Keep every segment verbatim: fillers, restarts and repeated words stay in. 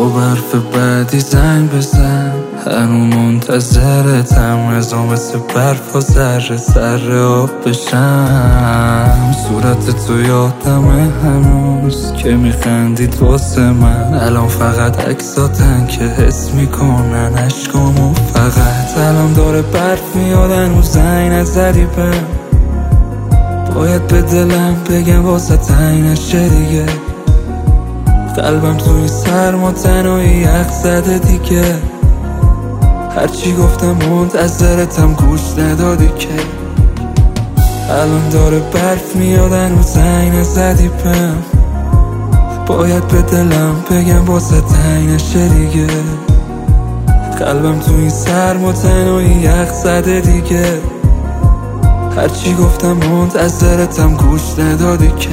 با برف بعدی زنگ بزن، هنو منتظرتم، رضا مثل برف و ذره ذره آب بشم. صورت تو یادمه هنوز که میخندید واسه من، الان فقط عکساتن که حس میکنن عشقامو. فقط الان داره برف میاد هنوز زنگ نزدی بهم، باید به دلم بگم واسه تنگ نشه دیگه. قلبم توی سرما تنهایی یخ زده دیگه، هرچی گفتم منتظرتم گوش ندادی که. الان داره برف میاد هنوز زنگ نزدی بهم، باید به دلم بگم واسه تنگ نشه دیگه. قلبم توی سرما تنهایی یخ زده دیگه، هرچی گفتم منتظرتم گوش ندادی که.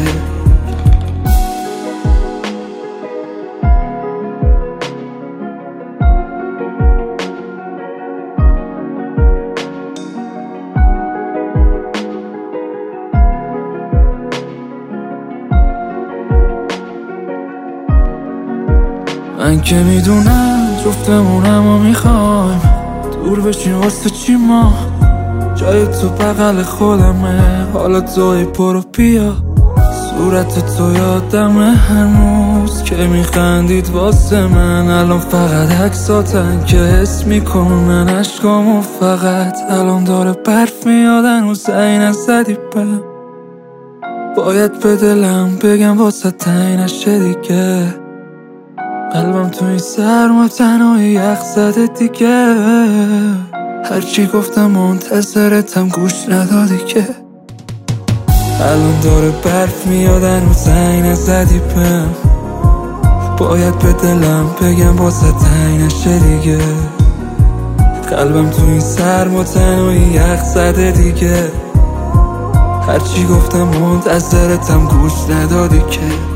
من که میدونم جفتمونم و میخوایم دور بشیم، واسه چی ما؟ جای تو بغل خودمه، حالا توی برو بیا. صورت تو یادمه هنوز که میخندید واسه من، الان فقط عکساتن که حس میکنن عشقامو. فقط الان داره برف میاد هنوز زنگ نزدی بهم، باید به دلم بگم واسه تنگ نشه دیگه. قلبم توی سرما تنهایی یخ زده دیگه، هرچی گفتم منتظرتم گوش ندادی که. الان داره برف میاد هنوز زنگ نزدی بهم، باید به دلم بگم واسه تنگ نشه دیگه. قلبم توی سرما تنهایی یخ زده دیگه، هرچی گفتم منتظرتم گوش ندادی که.